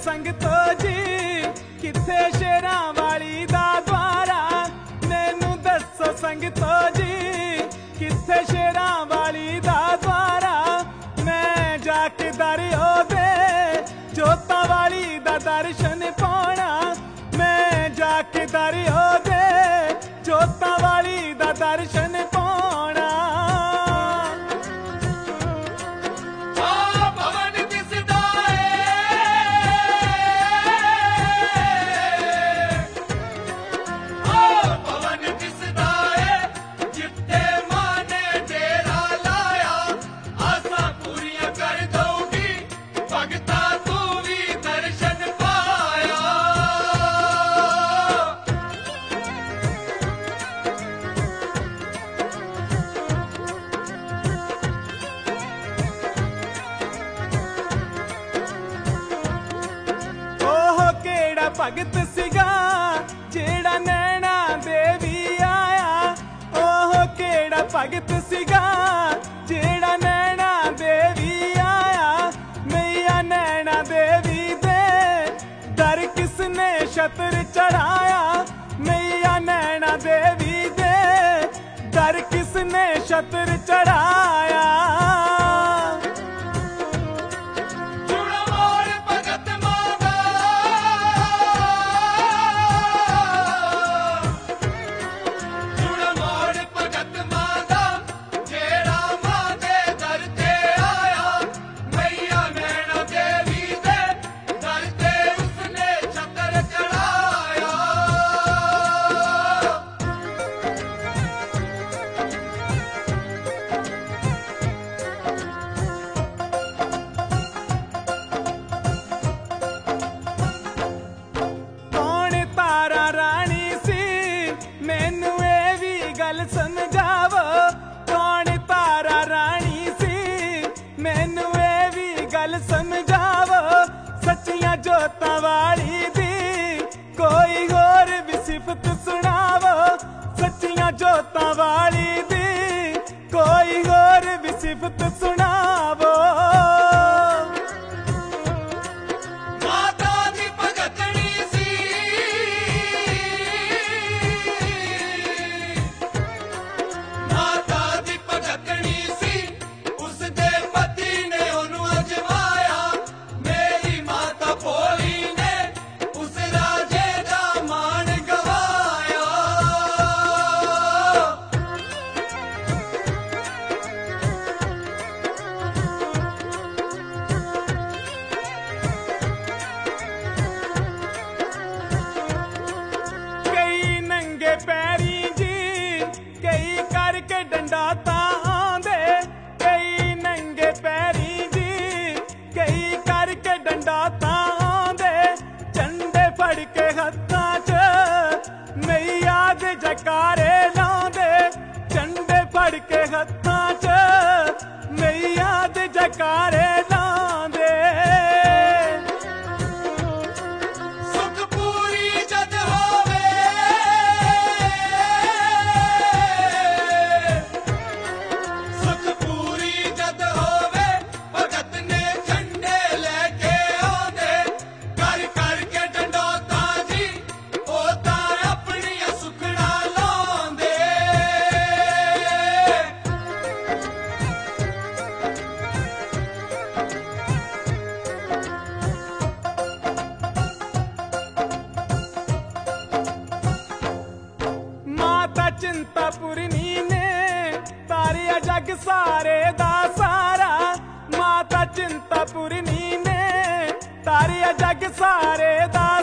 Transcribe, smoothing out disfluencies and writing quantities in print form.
संगतो जी किथे शेरां वाली दा द्वारा। मैनू दसो संगतो जी किथे शेरां वाली दा द्वारा। मैं जाके दर ओदे जोतां वाली दा दर्शन पाना। मैं जाके दर ओदे जोतां वाली दा दर्शन पाना। भगत सिगा जेड़ा नैना देवी आया। ओह केड़ा भगत सिगा जेड़ा नैना देवी आया। मैया नैना देवी दे दर किसने छत्र चढ़ाया। मैया नैना देवी दे दर किसने छत्र चढ़ाया। समझावो कौन तारा रानी सी। मैनू ये भी गल समझावो सच्चियां जोतां वाली दी। कोई होर भी सिफत सुनावो सच्चियां जोतां वाली दी। कोई होर भी सिफत सुनावो। पैरी जी कई करके डंडाता आंदे। कई नंगे पैरी जी कई करके डंडाता आंदे। झंडे फड़ के हत्थां च मैया दे जकारे लांदे। झंडे फड़ के हत्थां च मैया दे जकारे लांदे। चिंतापुरनी ने तारिया जग सारे दा सारा। माता चिंतापुरनी ने तारिया जग सारे दा